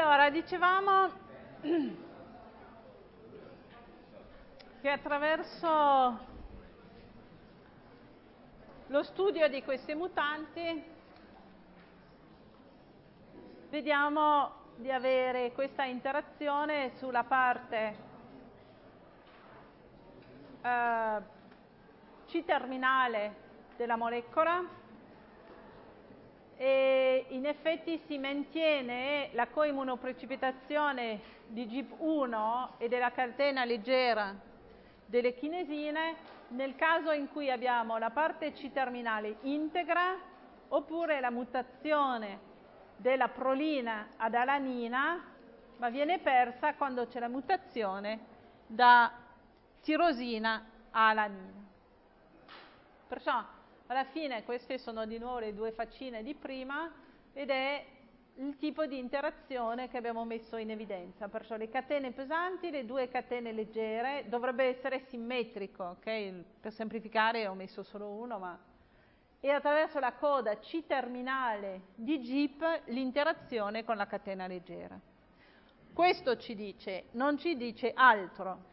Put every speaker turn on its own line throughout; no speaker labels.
Allora, dicevamo che attraverso lo studio di questi mutanti vediamo di avere questa interazione sulla parte C-terminale della molecola, e in effetti si mantiene la coimmunoprecipitazione di GIP1 e della catena leggera delle chinesine nel caso in cui abbiamo la parte C-terminale integra oppure la mutazione della prolina ad alanina, ma viene persa quando c'è la mutazione da tirosina a alanina. Perciò alla fine queste sono di nuovo le due faccine di prima ed è il tipo di interazione che abbiamo messo in evidenza. Perciò le catene pesanti, le due catene leggere, dovrebbe essere simmetrico, ok? Per semplificare ho messo solo uno, ma... E attraverso la coda C-terminale di GIP l'interazione con la catena leggera. Questo ci dice, non ci dice altro.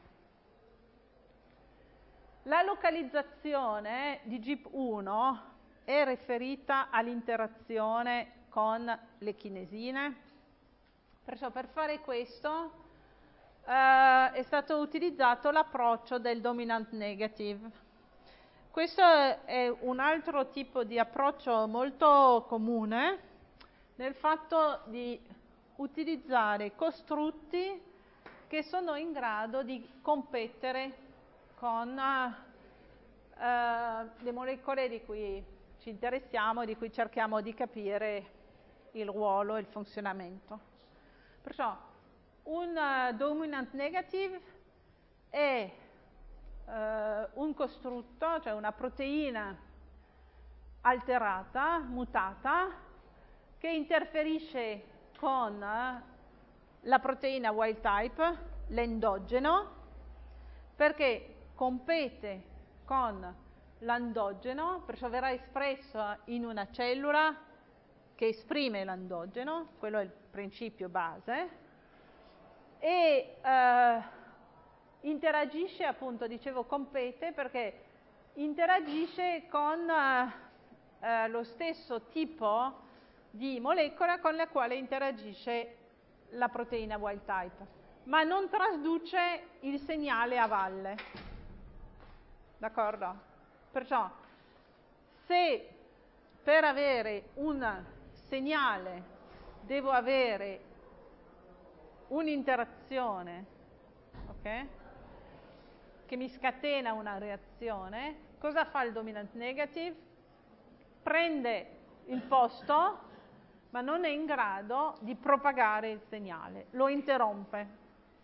La localizzazione di GIP1 è riferita all'interazione con le chinesine. Perciò per fare questo è stato utilizzato l'approccio del dominant negative. Questo è un altro tipo di approccio molto comune nel fatto di utilizzare costrutti che sono in grado di competere con le molecole di cui ci interessiamo e di cui cerchiamo di capire il ruolo e il funzionamento. Perciò un dominant negative è un costrutto, cioè una proteina alterata, mutata, che interferisce con la proteina wild type, l'endogeno, perché compete con l'andogeno, perciò verrà espresso in una cellula che esprime l'andogeno, quello è il principio base, e interagisce, appunto, dicevo compete, perché interagisce con lo stesso tipo di molecola con la quale interagisce la proteina wild type, ma non trasduce il segnale a valle. D'accordo? Perciò, se per avere un segnale devo avere un'interazione, ok? Che mi scatena una reazione, cosa fa il dominant negative? Prende il posto, ma non è in grado di propagare il segnale, lo interrompe.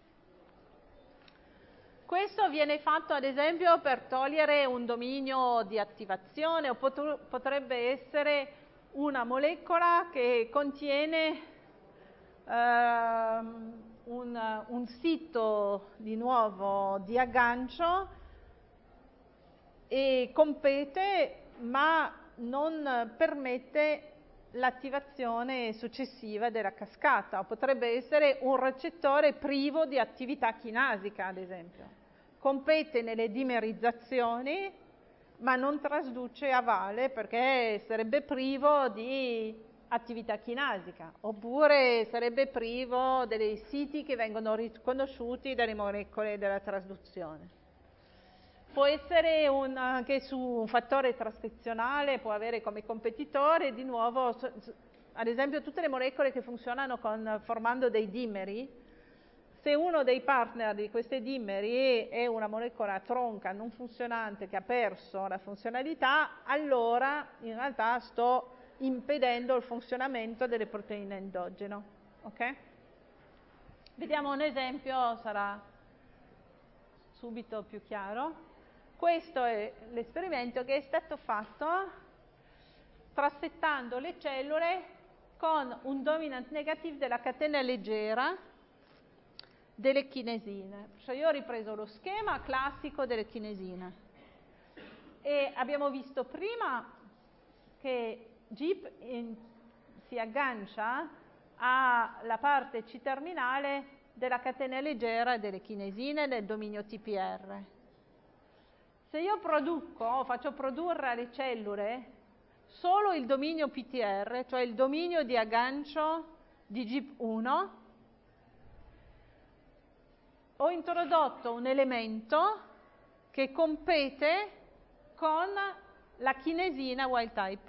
Questo viene fatto ad esempio per togliere un dominio di attivazione, o potrebbe essere una molecola che contiene un sito di nuovo di aggancio e compete, ma non permette l'attivazione successiva della cascata. O potrebbe essere un recettore privo di attività chinasica, ad esempio. Compete nelle dimerizzazioni, ma non trasduce a valle perché sarebbe privo di attività chinasica, oppure sarebbe privo dei siti che vengono riconosciuti dalle molecole della trasduzione. Può essere anche su un fattore trascrizionale, può avere come competitore, di nuovo, ad esempio tutte le molecole che funzionano formando dei dimeri. Se uno dei partner di queste dimeri è una molecola tronca non funzionante che ha perso la funzionalità, allora in realtà sto impedendo il funzionamento delle proteine endogeno. Ok? Vediamo un esempio, sarà subito più chiaro. Questo è l'esperimento che è stato fatto trasfettando le cellule con un dominant negative della catena leggera delle chinesine. Cioè io ho ripreso lo schema classico delle chinesine e abbiamo visto prima che GIP si aggancia alla parte C-terminale della catena leggera delle chinesine del dominio TPR. Se io faccio produrre alle cellule solo il dominio PTR, cioè il dominio di aggancio di GIP1, ho introdotto un elemento che compete con la chinesina wild type.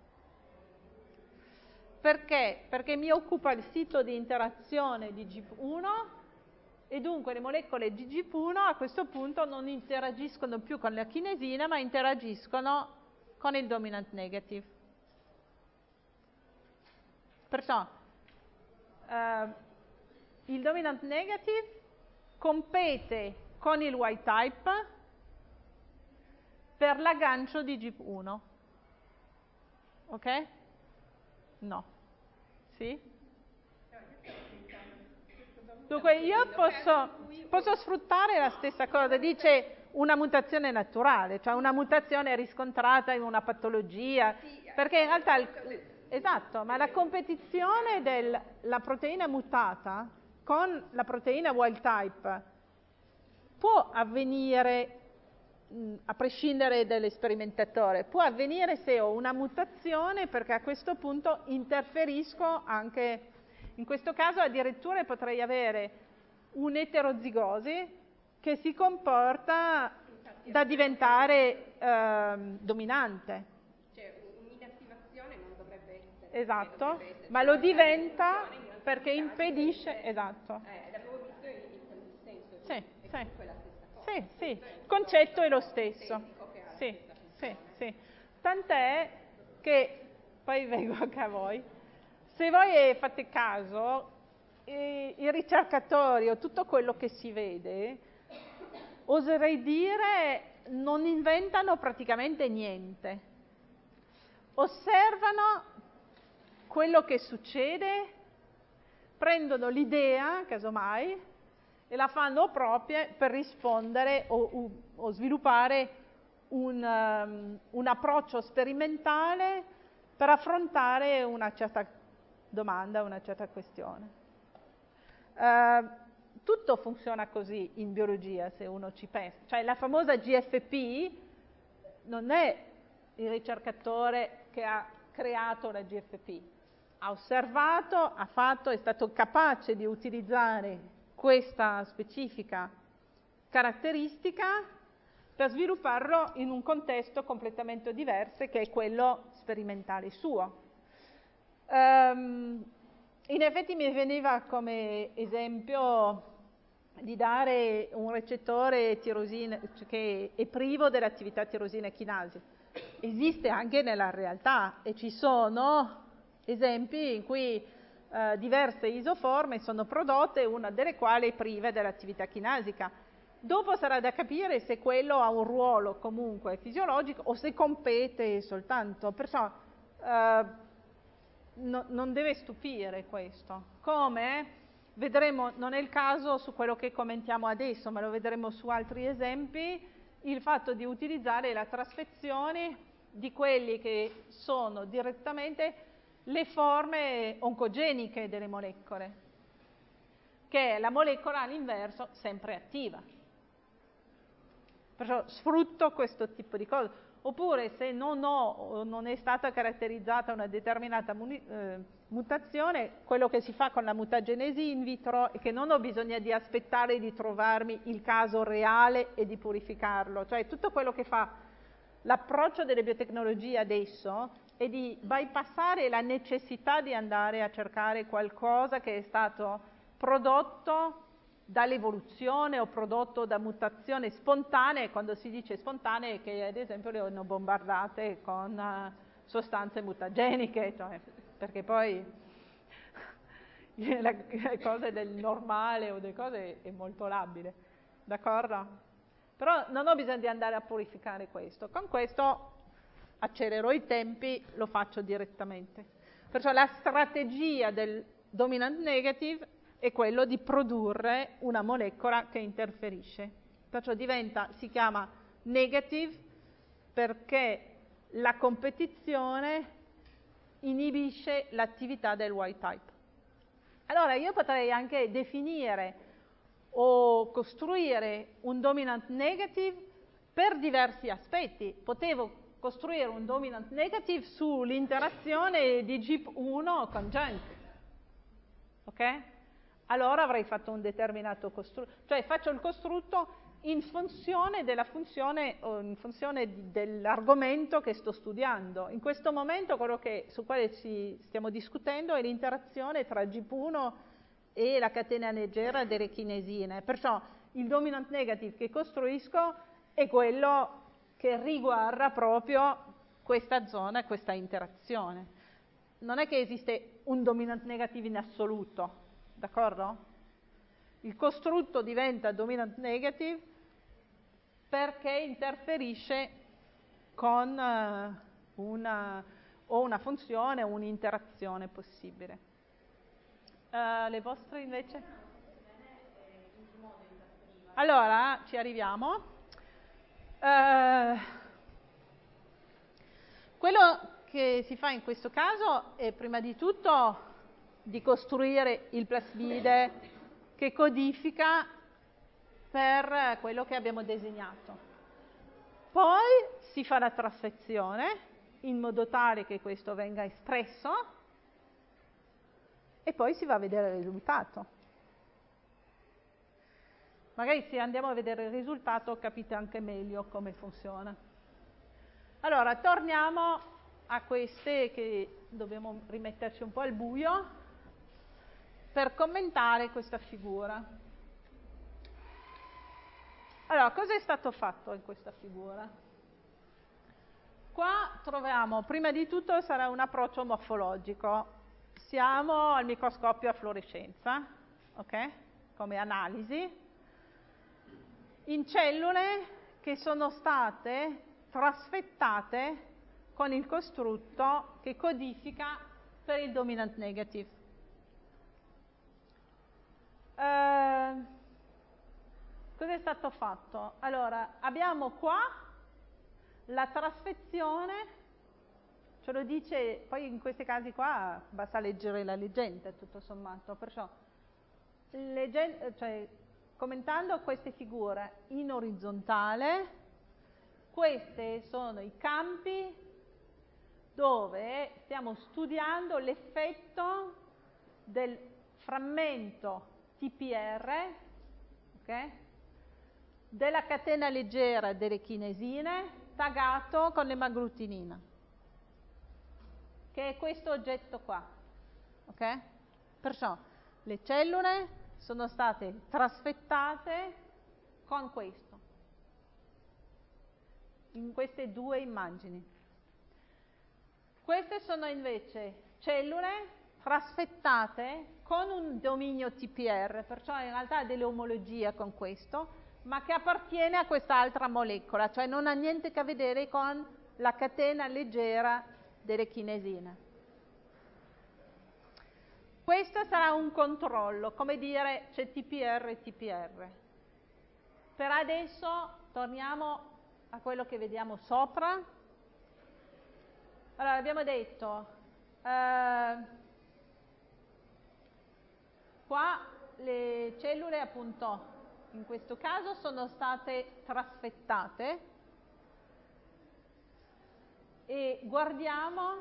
Perché? Perché mi occupa il sito di interazione di GIP1 e dunque le molecole di GIP1 a questo punto non interagiscono più con la chinesina, ma interagiscono con il dominant negative. Perciò il dominant negative compete con il wild type per l'aggancio di GIP1. Ok? No. Sì? Dunque io posso sfruttare la stessa cosa, dice una mutazione naturale, cioè una mutazione riscontrata in una patologia, perché in realtà, esatto, ma la competizione della proteina mutata con la proteina wild type può avvenire, a prescindere dall'esperimentatore, può avvenire se ho una mutazione, perché a questo punto interferisco anche, in questo caso addirittura potrei avere un'eterozigosi che si comporta da diventare dominante.
Cioè un'inattivazione non dovrebbe essere.
Esatto,
Dovrebbe essere,
ma lo diventa perché impedisce, esatto.
L'avevo visto in tal senso.
Sì,
è comunque la stessa cosa.
sì, sì, il concetto è lo stesso. Sì, sì, sì. Tant'è che, poi vengo anche a voi, se voi fate caso, i ricercatori o tutto quello che si vede, oserei dire, non inventano praticamente niente. Osservano quello che succede, prendono l'idea, casomai, e la fanno propria per rispondere o sviluppare un approccio sperimentale per affrontare una certa domanda, una certa questione. Tutto funziona così in biologia, se uno ci pensa. Cioè la famosa GFP non è il ricercatore che ha creato la GFP. Ha osservato, ha fatto, è stato capace di utilizzare questa specifica caratteristica per svilupparlo in un contesto completamente diverso, che è quello sperimentale suo. In effetti mi veniva come esempio di dare un recettore tirosina che è privo dell'attività tirosina chinasi. Esiste anche nella realtà e ci sono esempi in cui diverse isoforme sono prodotte, una delle quali è priva dell'attività chinasica. Dopo sarà da capire se quello ha un ruolo comunque fisiologico o se compete soltanto. Perciò non deve stupire questo. Come vedremo, non è il caso su quello che commentiamo adesso, ma lo vedremo su altri esempi, il fatto di utilizzare la trasfezione di quelli che sono direttamente le forme oncogeniche delle molecole, che è la molecola all'inverso sempre attiva. Perciò sfrutto questo tipo di cose. Oppure se non è stata caratterizzata una determinata mutazione, quello che si fa con la mutagenesi in vitro è che non ho bisogno di aspettare di trovarmi il caso reale e di purificarlo. Cioè tutto quello che fa l'approccio delle biotecnologie adesso è di bypassare la necessità di andare a cercare qualcosa che è stato prodotto dall'evoluzione o prodotto da mutazioni spontanee. Quando si dice spontanee, che ad esempio le hanno bombardate con sostanze mutageniche, cioè, perché poi le cose del normale o delle cose è molto labile, d'accordo? Però non ho bisogno di andare a purificare questo. Con questo accelerò i tempi, lo faccio direttamente. Perciò la strategia del dominant negative è quello di produrre una molecola che interferisce. Perciò si chiama negative perché la competizione inibisce l'attività del wild type. Allora io potrei anche definire o costruire un dominant negative per diversi aspetti. Potevo costruire un dominant negative sull'interazione di GIP1 con junk. Ok? Allora avrei fatto un determinato costrutto, cioè faccio il costrutto in funzione della funzione o in funzione dell'argomento che sto studiando. In questo momento quello su quale ci stiamo discutendo è l'interazione tra GIP1 e la catena leggera delle chinesine. Perciò il dominant negative che costruisco è quello che riguarda proprio questa zona e questa interazione. Non è che esiste un dominant negative in assoluto, d'accordo? Il costrutto diventa dominant negative perché interferisce con una funzione o un'interazione possibile. Le vostre invece? Allora, ci arriviamo. Quello che si fa in questo caso è prima di tutto di costruire il plasmide che codifica per quello che abbiamo disegnato. Poi si fa la trasfezione in modo tale che questo venga espresso e poi si va a vedere il risultato. Magari se andiamo a vedere il risultato capite anche meglio come funziona. Allora, torniamo a queste che dobbiamo rimetterci un po' al buio per commentare questa figura. Allora, cosa è stato fatto in questa figura? Qua troviamo, prima di tutto sarà un approccio morfologico. Siamo al microscopio a fluorescenza, ok? Come analisi, in cellule che sono state trasfettate con il costrutto che codifica per il dominant negative. Cosa è stato fatto? Allora, abbiamo qua la trasfezione, ce lo dice, poi in questi casi qua basta leggere la leggenda, tutto sommato, perciò, commentando queste figure in orizzontale, questi sono i campi dove stiamo studiando l'effetto del frammento TPR, ok? Della catena leggera delle chinesine tagato con l'emaglutinina, che è questo oggetto qua, ok? Perciò le cellule sono state trasfettate con questo, in queste due immagini. Queste sono invece cellule trasfettate con un dominio TPR, perciò in realtà ha delle omologie con questo, ma che appartiene a quest'altra molecola, cioè non ha niente a che vedere con la catena leggera delle chinesine. Questo sarà un controllo, come dire c'è TPR e TPR. Per adesso torniamo a quello che vediamo sopra. Allora, abbiamo detto, qua le cellule appunto in questo caso sono state trasfettate e guardiamo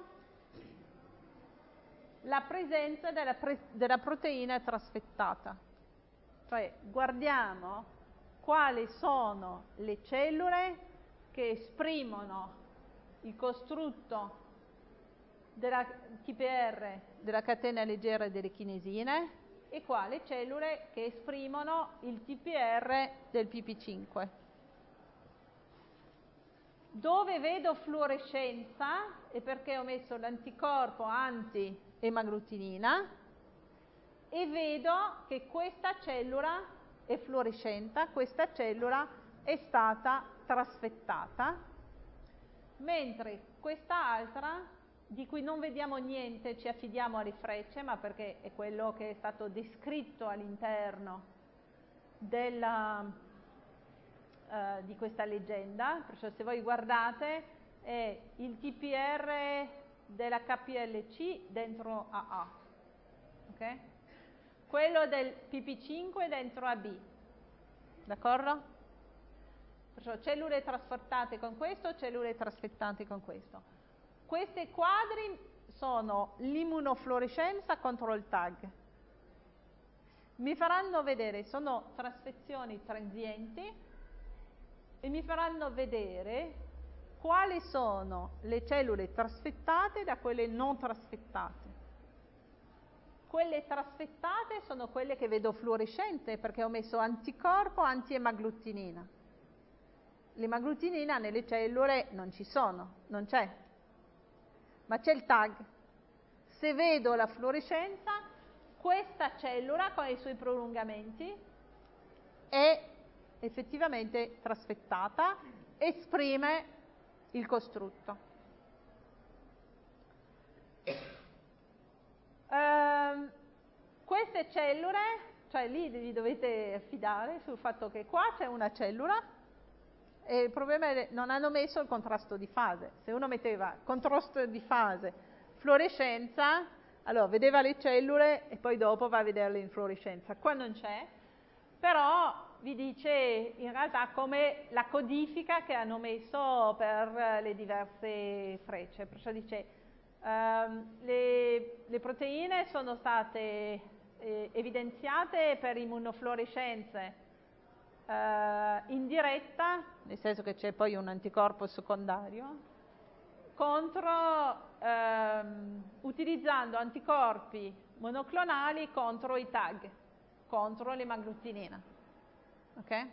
la presenza della proteina trasfettata, cioè guardiamo quali sono le cellule che esprimono il costrutto della TPR della catena leggera delle chinesine e qua le cellule che esprimono il TPR del PP5. Dove vedo fluorescenza è perché ho messo l'anticorpo anti-emaglutinina e vedo che questa cellula è fluorescente, questa cellula è stata trasfettata, mentre quest'altra, di cui non vediamo niente, ci affidiamo alle frecce, ma perché è quello che è stato descritto all'interno di questa leggenda, perciò se voi guardate è il TPR della KPLC dentro AA, ok? quello del PP5 dentro AB, d'accordo? Perciò cellule trasfettate con questo, cellule trasfettate con questo. Questi quadri sono l'immunofluorescenza contro il TAG. Mi faranno vedere, sono trasfezioni transienti, e mi faranno vedere quali sono le cellule trasfettate da quelle non trasfettate. Quelle trasfettate sono quelle che vedo fluorescente perché ho messo anticorpo anti-emagglutinina. L'emagglutinina nelle cellule non ci sono, non c'è, ma c'è il TAG. Se vedo la fluorescenza, questa cellula con i suoi prolungamenti è effettivamente trasfettata, esprime il costrutto. Queste cellule, cioè lì vi dovete affidare sul fatto che qua c'è una cellula e il problema è che non hanno messo il contrasto di fase. Se uno metteva contrasto di fase, fluorescenza, allora vedeva le cellule e poi dopo va a vederle in fluorescenza. Qua non c'è, però vi dice in realtà come la codifica che hanno messo per le diverse frecce. Perciò dice le proteine sono state evidenziate per immunofluorescenze in diretta, nel senso che c'è poi un anticorpo secondario, utilizzando anticorpi monoclonali contro i TAG, contro l'emagglutinina. Ok?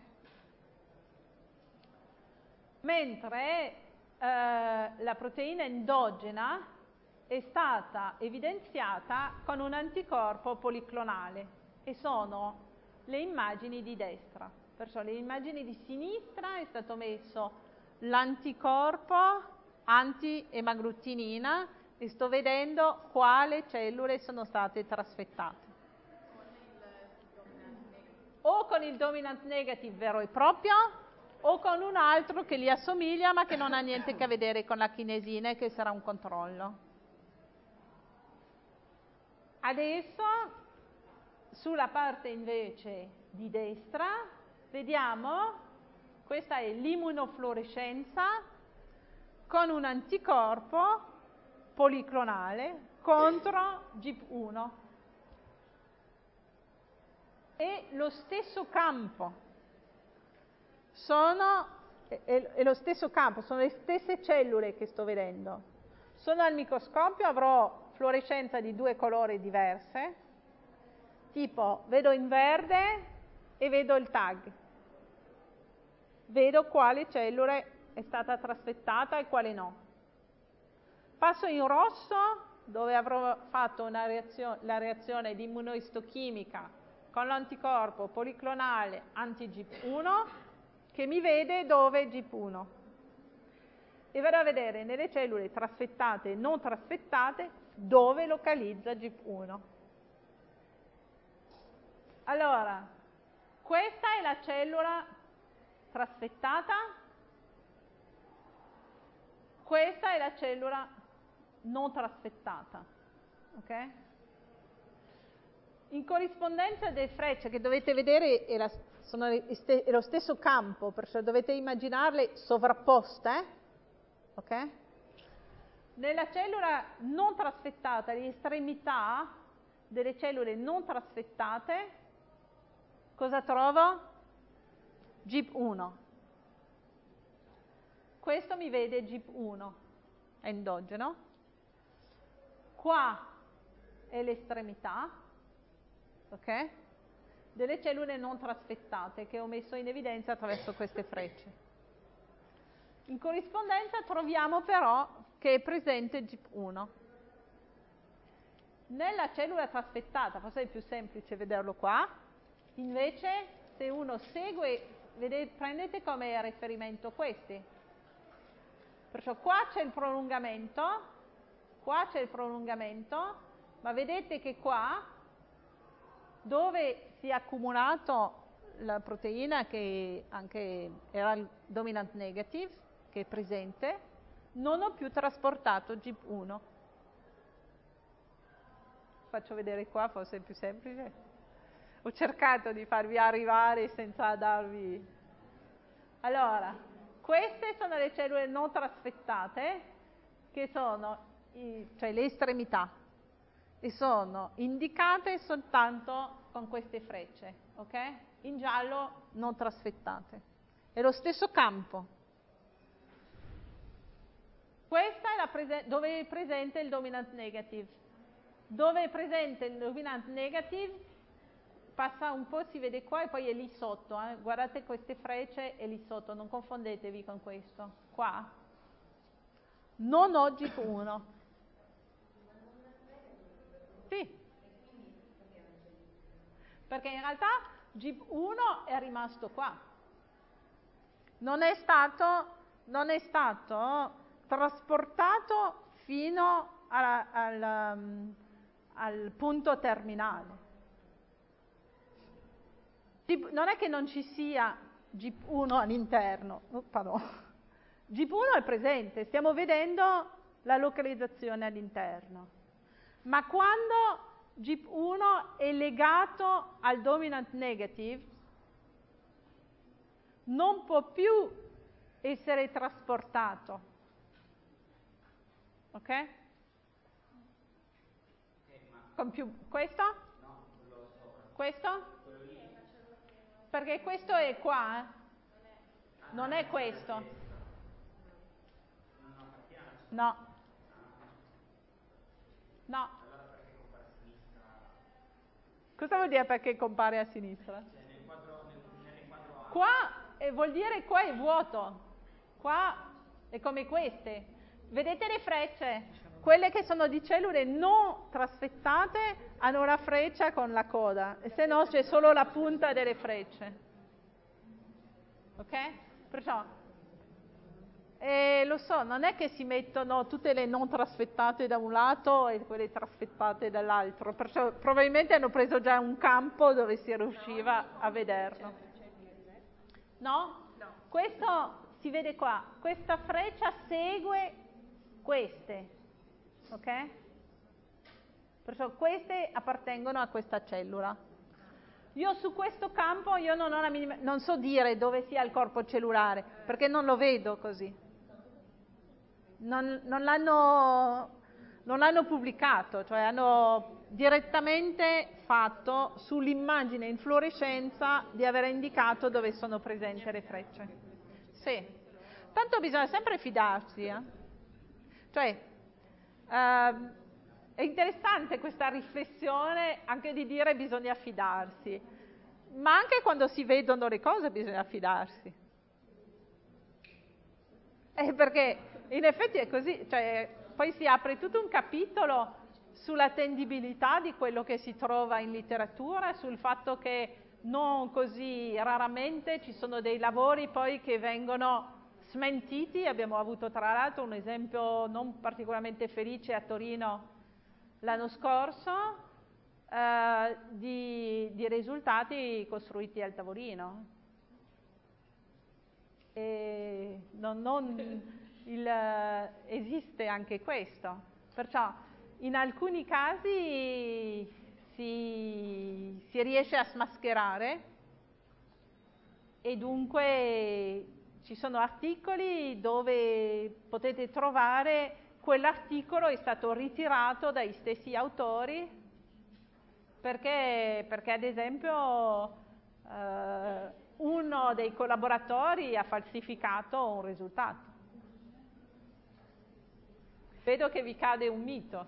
Mentre la proteina endogena è stata evidenziata con un anticorpo policlonale e sono le immagini di destra. Perciò le immagini di sinistra è stato messo l'anticorpo anti-emagglutinina e sto vedendo quali cellule sono state trasfettate. O con il dominant negative vero e proprio, o con un altro che gli assomiglia ma che non ha niente a che vedere con la chinesina e che sarà un controllo. Adesso, sulla parte invece di destra, vediamo, questa è l'immunofluorescenza con un anticorpo policlonale contro GIP1. E lo stesso campo, sono le stesse cellule che sto vedendo. Sono al microscopio, avrò fluorescenza di due colori diverse, tipo vedo in verde e vedo il TAG. Vedo quale cellule è stata trasfettata e quale no. Passo in rosso, dove avrò fatto la reazione di immunoistochimica con l'anticorpo policlonale anti-GIP1, che mi vede dove è GIP1. E vado a vedere nelle cellule trasfettate e non trasfettate dove localizza GIP1. Allora, questa è la cellula trasfettata, questa è la cellula non trasfettata, ok? In corrispondenza delle frecce che dovete vedere è lo stesso campo, perciò dovete immaginarle sovrapposte, ok? Nella cellula non trasfettata, l'estremità delle cellule non trasfettate, cosa trovo? GIP1. Questo mi vede GIP1, è endogeno. Qua è l'estremità, ok? Delle cellule non trasfettate che ho messo in evidenza attraverso queste frecce. In corrispondenza troviamo però che è presente GIP1. Nella cellula trasfettata, forse è più semplice vederlo qua, invece se uno segue, prendete come riferimento questi. Perciò qua c'è il prolungamento, ma vedete che qua, dove si è accumulato la proteina che anche era il dominant negative, che è presente, non ho più trasportato GIP1. Faccio vedere qua, forse è più semplice. Ho cercato di farvi arrivare senza darvi... Allora, queste sono le cellule non trasfettate, che sono cioè le estremità, e sono indicate soltanto con queste frecce, ok? In giallo non trasfettate. È lo stesso campo. Questa è dove è presente il dominant negative. Dove è presente il dominant negative, passa un po', si vede qua e poi è lì sotto. Guardate queste frecce, è lì sotto, non confondetevi con questo. Qua. Non ho GIP1. Sì. Perché in realtà GIP1 è rimasto qua. Non è stato trasportato fino al punto terminale. Non è che non ci sia GIP1 all'interno, GIP1 è presente, stiamo vedendo la localizzazione all'interno, ma quando GIP1 è legato al dominant negative non può più essere trasportato, ok? Questo?
No, quello sopra.
Questo?
Quello lì.
Perché questo è qua, non è questo. No. No.
Allora perché compare a sinistra?
Cosa vuol dire perché compare a sinistra?
Cioè nel riquadro A.
Qua vuol dire qua è vuoto. Qua è come queste. Vedete le frecce? Quelle che sono di cellule non trasfettate hanno una freccia con la coda, e se no c'è solo la punta delle frecce. Ok? Perciò, lo so, non è che si mettono tutte le non trasfettate da un lato e quelle trasfettate dall'altro, perciò probabilmente hanno preso già un campo dove si riusciva a vederlo. No? Questo si vede qua, questa freccia segue queste. Ok? Perciò queste appartengono a questa cellula. Io su questo campo non so dire dove sia il corpo cellulare, perché non lo vedo così. Non l'hanno pubblicato, cioè hanno direttamente fatto sull'immagine in fluorescenza di aver indicato dove sono presenti le frecce. Sì. Tanto bisogna sempre fidarsi, Cioè, è interessante questa riflessione anche di dire bisogna fidarsi, ma anche quando si vedono le cose bisogna fidarsi. Perché in effetti è così, cioè, poi si apre tutto un capitolo sull'attendibilità di quello che si trova in letteratura, sul fatto che non così raramente ci sono dei lavori poi che vengono smentiti. Abbiamo avuto tra l'altro un esempio non particolarmente felice a Torino l'anno scorso di risultati costruiti al tavolino. E esiste anche questo. Perciò in alcuni casi si riesce a smascherare, e dunque ci sono articoli dove potete trovare quell'articolo è stato ritirato dai stessi autori perché ad esempio uno dei collaboratori ha falsificato un risultato. Vedo che vi cade un mito,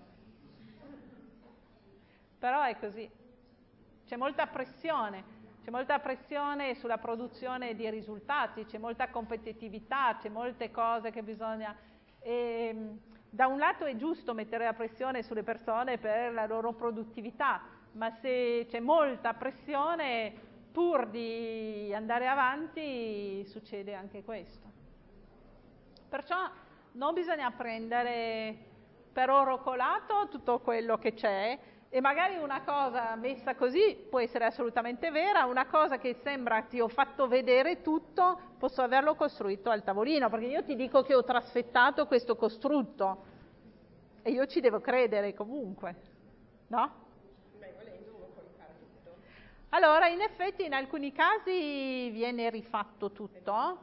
però è così. C'è molta pressione sulla produzione di risultati, c'è molta competitività, c'è molte cose che bisogna... da un lato è giusto mettere la pressione sulle persone per la loro produttività, ma se c'è molta pressione, pur di andare avanti, succede anche questo. Perciò non bisogna prendere per oro colato tutto quello che c'è, e magari una cosa messa così può essere assolutamente vera, una cosa che sembra ti ho fatto vedere tutto, posso averlo costruito al tavolino, perché io ti dico che ho trasfettato questo costrutto e io ci devo credere comunque, no?
Beh, volendo uno può rifare tutto.
Allora, in effetti in alcuni casi viene rifatto tutto,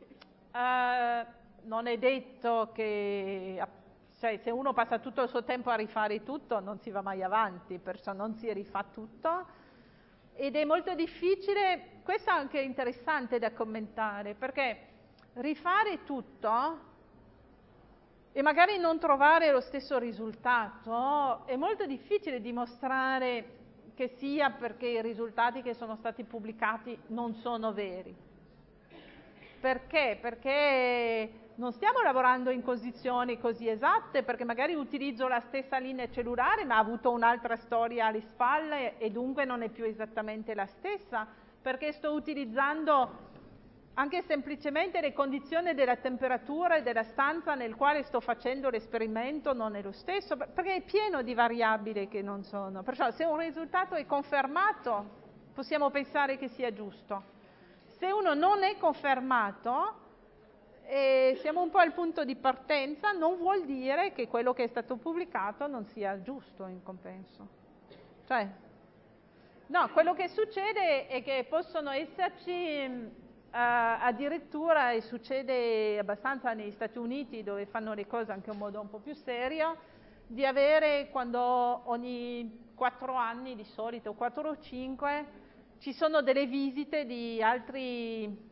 non è detto che, cioè, se uno passa tutto il suo tempo a rifare tutto non si va mai avanti, perciò non si rifà tutto, ed è molto difficile, questo è anche interessante da commentare, perché rifare tutto e magari non trovare lo stesso risultato è molto difficile dimostrare che sia perché i risultati che sono stati pubblicati non sono veri. Perché? Perché non stiamo lavorando in condizioni così esatte, perché magari utilizzo la stessa linea cellulare ma ha avuto un'altra storia alle spalle e dunque non è più esattamente la stessa, perché sto utilizzando anche semplicemente le condizioni della temperatura e della stanza nel quale sto facendo l'esperimento non è lo stesso, perché è pieno di variabili che non sono. Perciò se un risultato è confermato possiamo pensare che sia giusto. Se uno non è confermato, siamo un po' al punto di partenza, non vuol dire che quello che è stato pubblicato non sia giusto in compenso. Cioè, no, quello che succede è che possono esserci addirittura, e succede abbastanza negli Stati Uniti dove fanno le cose anche in modo un po' più serio, di avere quando ogni 4 anni di solito, 4 o 5, ci sono delle visite di altri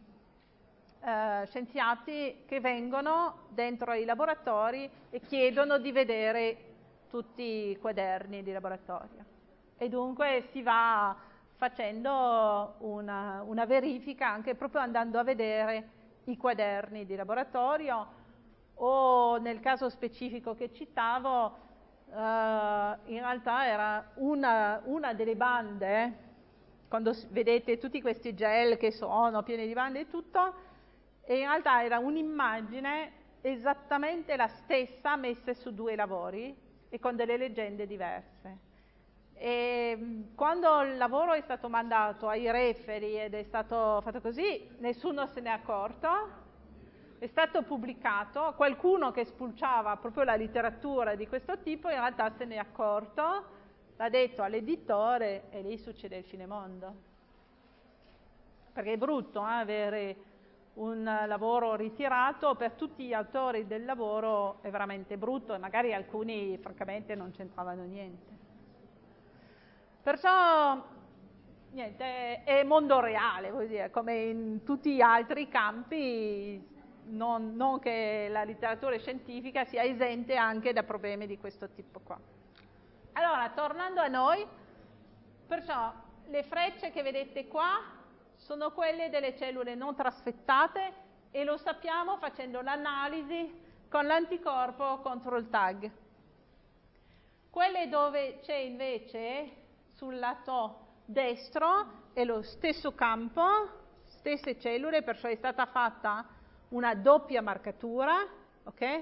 scienziati che vengono dentro ai laboratori e chiedono di vedere tutti i quaderni di laboratorio. E dunque si va facendo una verifica anche proprio andando a vedere i quaderni di laboratorio, o nel caso specifico che citavo, in realtà era una delle bande, quando vedete tutti questi gel che sono pieni di bande e tutto, e in realtà era un'immagine esattamente la stessa messa su 2 lavori e con delle leggende diverse. E quando il lavoro è stato mandato ai referi ed è stato fatto così, nessuno se n'è accorto, è stato pubblicato, qualcuno che spulciava proprio la letteratura di questo tipo in realtà se n'è accorto, l'ha detto all'editore e lì succede il finimondo. Perché è brutto avere un lavoro ritirato, per tutti gli autori del lavoro è veramente brutto e magari alcuni francamente non c'entravano niente. Perciò niente, è mondo reale, vuol dire, come in tutti gli altri campi, non che la letteratura scientifica sia esente anche da problemi di questo tipo qua. Allora, tornando a noi, perciò le frecce che vedete qua sono quelle delle cellule non trasfettate e lo sappiamo facendo l'analisi con l'anticorpo contro il tag. Quelle dove c'è invece sul lato destro è lo stesso campo, stesse cellule, perciò è stata fatta una doppia marcatura, ok?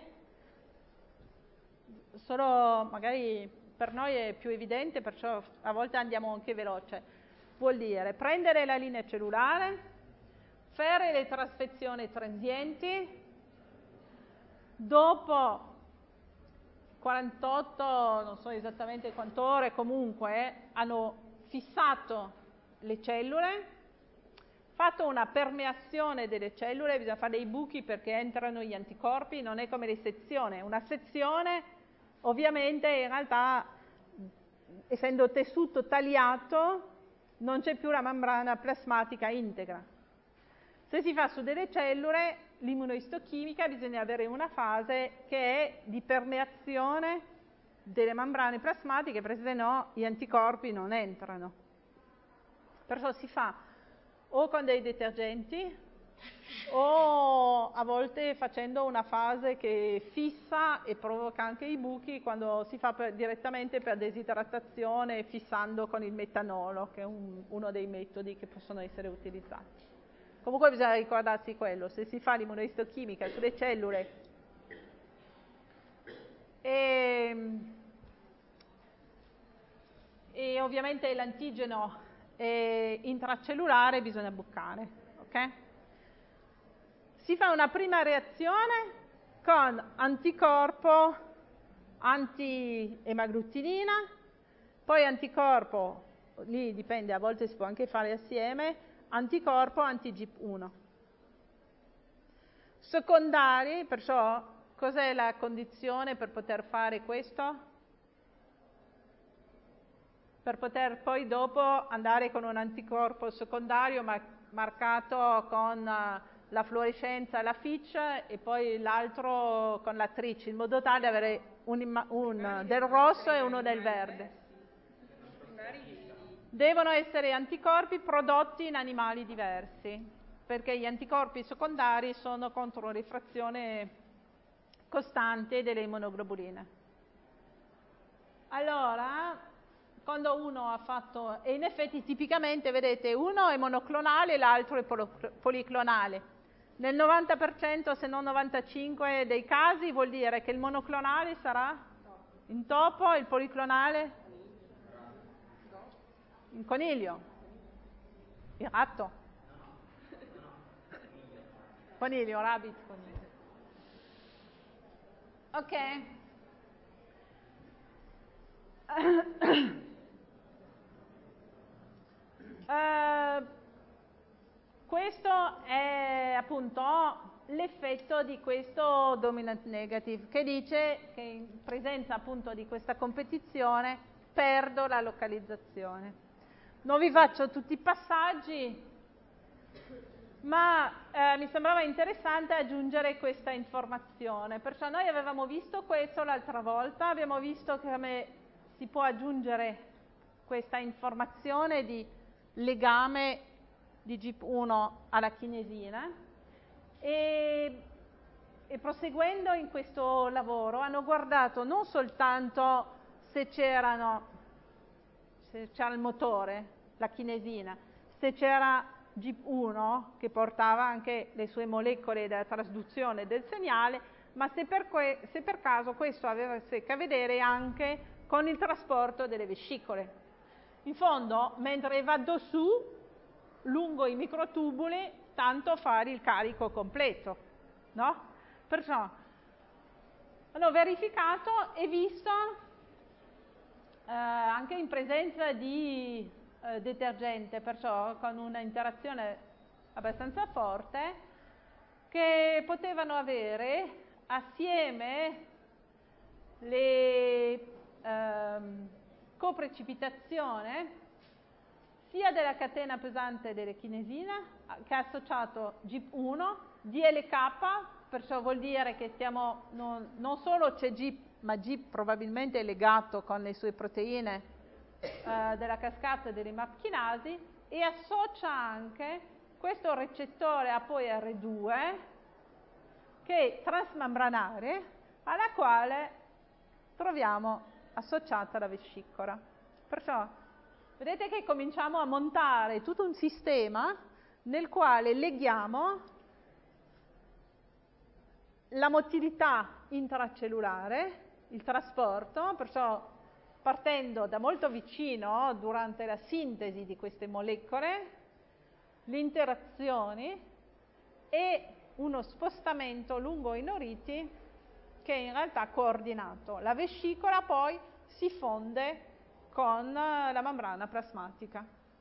Solo magari per noi è più evidente, perciò a volte andiamo anche veloce. Vuol dire prendere la linea cellulare, fare le trasfezioni transienti, dopo 48, non so esattamente quante ore, comunque hanno fissato le cellule, fatto una permeazione delle cellule, bisogna fare dei buchi perché entrano gli anticorpi, non è come le sezioni. Una sezione ovviamente in realtà, essendo tessuto tagliato, non c'è più la membrana plasmatica integra. Se si fa su delle cellule, l'immunoistochimica, bisogna avere una fase che è di permeazione delle membrane plasmatiche, perché se no gli anticorpi non entrano. Perciò si fa o con dei detergenti o a volte facendo una fase che fissa e provoca anche i buchi quando si fa direttamente per desidratazione, fissando con il metanolo, che è uno dei metodi che possono essere utilizzati. Comunque bisogna ricordarsi quello, se si fa l'immunoistochimica sulle cellule e ovviamente l'antigeno intracellulare bisogna buccare, ok? Si fa una prima reazione con anticorpo anti-emaglutinina, poi anticorpo lì dipende, a volte si può anche fare assieme, anticorpo anti-GIP1. Secondari, perciò cos'è la condizione per poter fare questo? Per poter poi dopo andare con un anticorpo secondario marcato con la fluorescenza e la Fitch e poi l'altro con la Tric, in modo tale da avere un del rosso e uno del verde. Devono essere anticorpi prodotti in animali diversi, perché gli anticorpi secondari sono contro rifrazione costante delle immunoglobuline. Allora, quando uno ha fatto, e in effetti tipicamente, vedete, uno è monoclonale e l'altro è policlonale. Nel 90% se non 95% dei casi vuol dire che il monoclonale sarà in topo e il policlonale in coniglio, il ratto, coniglio, rabbit, coniglio. Ok. Questo è appunto l'effetto di questo dominant negative, che dice che in presenza appunto di questa competizione perdo la localizzazione. Non vi faccio tutti i passaggi, ma mi sembrava interessante aggiungere questa informazione. Perciò noi avevamo visto questo l'altra volta, abbiamo visto come si può aggiungere questa informazione di legame di GIP1 alla chinesina e proseguendo in questo lavoro hanno guardato non soltanto se c'era il motore, la chinesina, se c'era GIP1 che portava anche le sue molecole della trasduzione del segnale, ma se per caso questo avesse a che vedere anche con il trasporto delle vescicole. In fondo, mentre vado su, lungo i microtubuli, tanto fare il carico completo, no? Perciò hanno verificato e visto anche in presenza di detergente, perciò con una interazione abbastanza forte, che potevano avere assieme le coprecipitazione sia della catena pesante delle chinesina che ha associato GIP1, DLK, perciò vuol dire che non solo c'è GIP, ma GIP probabilmente è legato con le sue proteine della cascata delle MAP chinasi, e associa anche questo recettore ApoE-R2 che è transmembranare, alla quale troviamo associata la vescicola. Perciò vedete che cominciamo a montare tutto un sistema nel quale leghiamo la motilità intracellulare, il trasporto, perciò partendo da molto vicino durante la sintesi di queste molecole, le interazioni e uno spostamento lungo i noriti che in realtà è coordinato. La vescicola poi si fonde con la membrana plasmatica.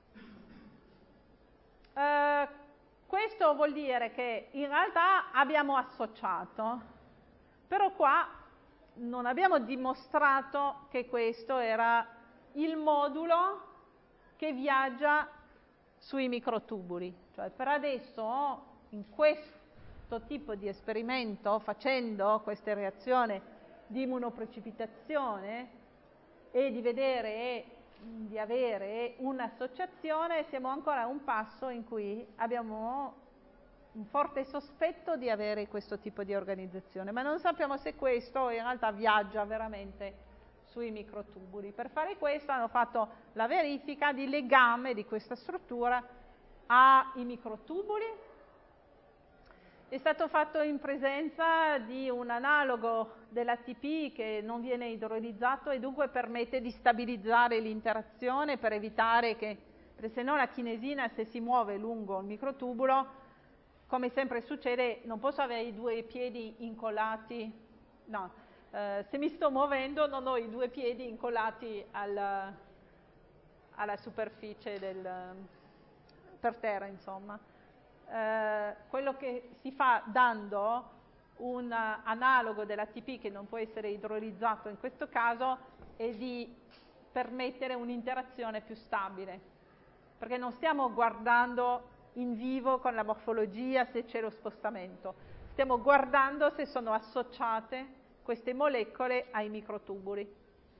Questo vuol dire che in realtà abbiamo associato, però qua non abbiamo dimostrato che questo era il modulo che viaggia sui microtubuli. Cioè, per adesso, in questo tipo di esperimento, facendo queste reazioni di immunoprecipitazione e di vedere di avere un'associazione, siamo ancora a un passo in cui abbiamo un forte sospetto di avere questo tipo di organizzazione, ma non sappiamo se questo in realtà viaggia veramente sui microtubuli. Per fare questo hanno fatto la verifica di legame di questa struttura ai microtubuli. È stato fatto in presenza di un analogo dell'ATP che non viene idrolizzato e dunque permette di stabilizzare l'interazione per evitare che, perché se no la chinesina, se si muove lungo il microtubulo, come sempre succede, non posso avere i due piedi incollati, no, se mi sto muovendo non ho i due piedi incollati alla superficie per terra, insomma. Quello che si fa dando un analogo dell'ATP che non può essere idrolizzato in questo caso è di permettere un'interazione più stabile, perché non stiamo guardando in vivo con la morfologia se c'è lo spostamento, stiamo guardando se sono associate queste molecole ai microtubuli.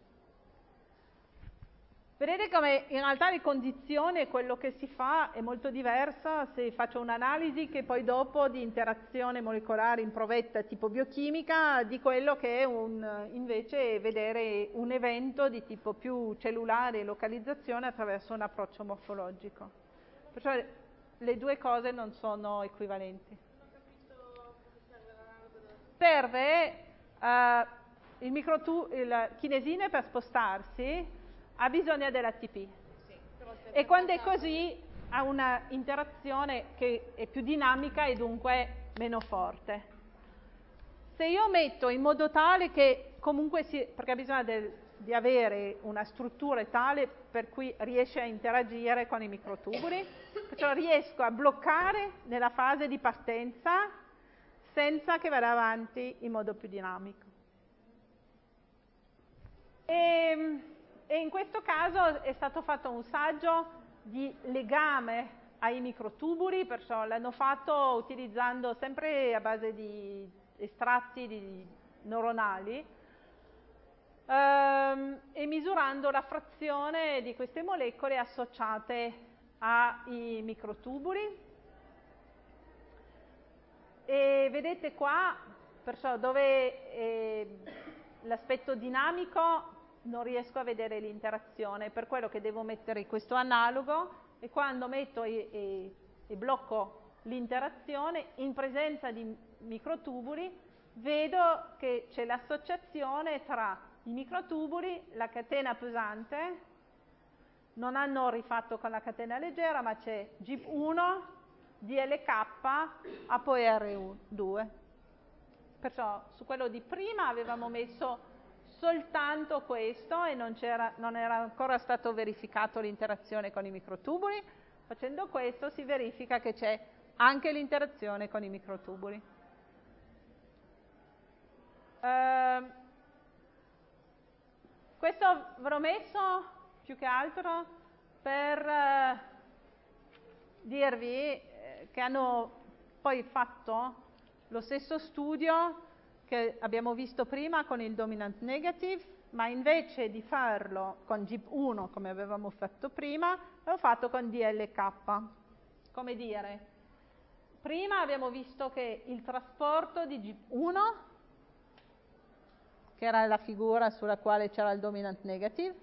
Vedete come in realtà le condizioni e quello che si fa è molto diversa se faccio un'analisi che poi dopo di interazione molecolare in provetta tipo biochimica di quello che è invece vedere un evento di tipo più cellulare e localizzazione attraverso un approccio morfologico. Perciò le due cose non sono equivalenti.
Non ho capito come serve l'analogo
il chinesine per spostarsi ha bisogno dell'ATP.
Sì,
E quando è così ha una interazione che è più dinamica e dunque meno forte. Se io metto in modo tale che comunque perché ha bisogno di avere una struttura tale per cui riesce a interagire con i microtubuli, perciò riesco a bloccare nella fase di partenza senza che vada avanti in modo più dinamico. E in questo caso è stato fatto un saggio di legame ai microtubuli, perciò l'hanno fatto utilizzando sempre a base di estratti neuronali e misurando la frazione di queste molecole associate ai microtubuli. E vedete qua, perciò dove l'aspetto dinamico non riesco a vedere l'interazione, per quello che devo mettere questo analogo e quando metto e blocco l'interazione in presenza di microtubuli vedo che c'è l'associazione tra i microtubuli, la catena pesante, non hanno rifatto con la catena leggera ma c'è GIP1, DLK, ApoR2. Perciò su quello di prima avevamo messo soltanto questo e non era ancora stato verificato l'interazione con i microtubuli. Facendo questo si verifica che c'è anche l'interazione con i microtubuli. Questo ve l'ho messo più che altro per dirvi che hanno poi fatto lo stesso studio che abbiamo visto prima con il dominant negative, ma invece di farlo con GIP1 come avevamo fatto prima, l'ho fatto con DLK. Come dire, prima abbiamo visto che il trasporto di GIP1, che era la figura sulla quale c'era il dominant negative,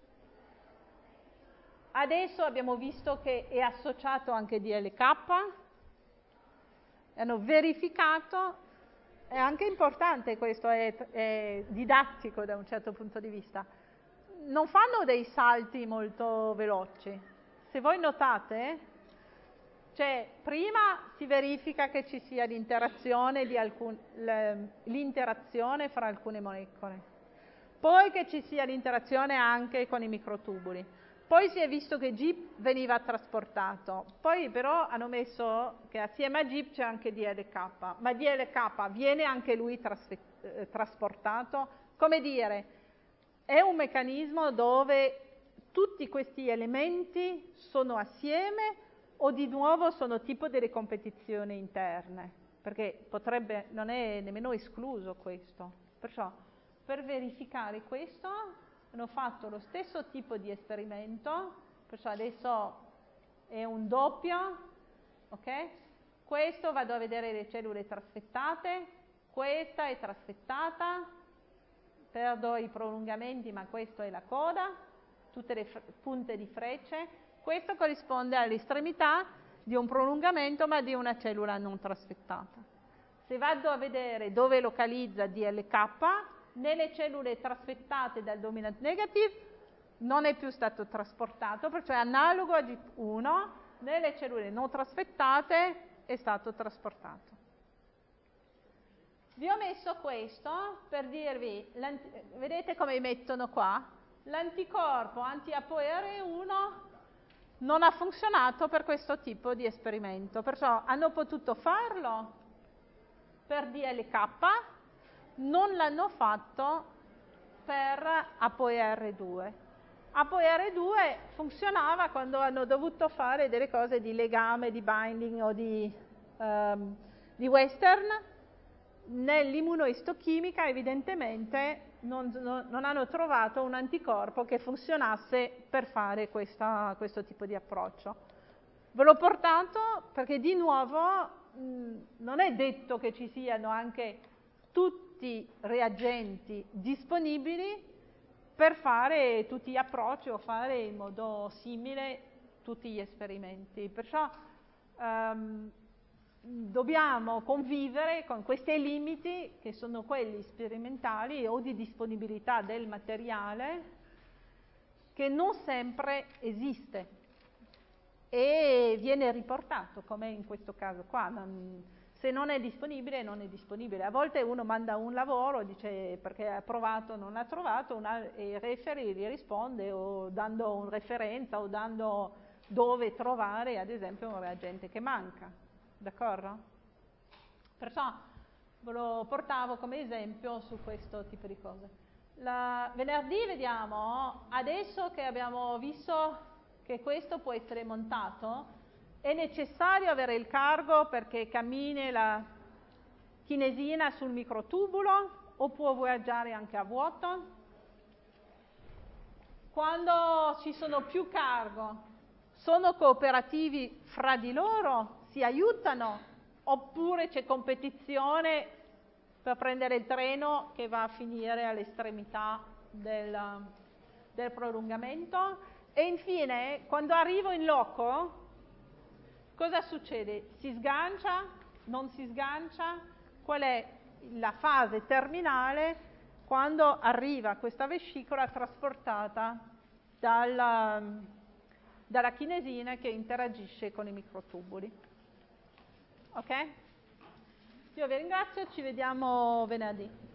adesso abbiamo visto che è associato anche DLK, hanno verificato. È anche importante questo, è didattico da un certo punto di vista. Non fanno dei salti molto veloci. Se voi notate, cioè prima si verifica che ci sia l'interazione fra alcune molecole, poi che ci sia l'interazione anche con i microtubuli. Poi si è visto che GIP veniva trasportato, poi però hanno messo che assieme a GIP c'è anche DLK, ma DLK viene anche lui trasportato? Come dire, è un meccanismo dove tutti questi elementi sono assieme o di nuovo sono tipo delle competizioni interne? Perché non è nemmeno escluso questo. Perciò per verificare questo hanno fatto lo stesso tipo di esperimento, perciò adesso è un doppio, ok? Questo vado a vedere le cellule trasfettate, questa è trasfettata, perdo i prolungamenti ma questo è la coda, tutte le punte di frecce, questo corrisponde all'estremità di un prolungamento ma di una cellula non trasfettata. Se vado a vedere dove localizza DLK, nelle cellule trasfettate dal dominant negative non è più stato trasportato, perciò è analogo a GIP1, nelle cellule non trasfettate è stato trasportato. Vi ho messo questo per dirvi, vedete come mettono qua? L'anticorpo anti-ApoR1 non ha funzionato per questo tipo di esperimento, perciò hanno potuto farlo per DLK, non l'hanno fatto per ApoE-R2. ApoE-R2 funzionava quando hanno dovuto fare delle cose di legame, di binding o di western. Nell'immunoistochimica evidentemente non hanno trovato un anticorpo che funzionasse per fare questo tipo di approccio. Ve l'ho portato perché di nuovo non è detto che ci siano anche tutti reagenti disponibili per fare tutti gli approcci o fare in modo simile tutti gli esperimenti. Perciò dobbiamo convivere con questi limiti che sono quelli sperimentali o di disponibilità del materiale che non sempre esiste e viene riportato, come in questo caso qua. Se non è disponibile, non è disponibile. A volte uno manda un lavoro, dice perché ha provato o non ha trovato, e il referee gli risponde o dando una referenza o dando dove trovare, ad esempio, un reagente che manca. D'accordo? Perciò ve lo portavo come esempio su questo tipo di cose. Venerdì vediamo, adesso che abbiamo visto che questo può essere montato, è necessario avere il cargo perché cammini la chinesina sul microtubulo o può viaggiare anche a vuoto? Quando ci sono più cargo, sono cooperativi fra di loro? Si aiutano? Oppure c'è competizione per prendere il treno che va a finire all'estremità del prolungamento? E infine, quando arrivo in loco, cosa succede? Si sgancia? Non si sgancia? Qual è la fase terminale quando arriva questa vescicola trasportata dalla chinesina che interagisce con i microtubuli? Ok? Io vi ringrazio, ci vediamo venerdì.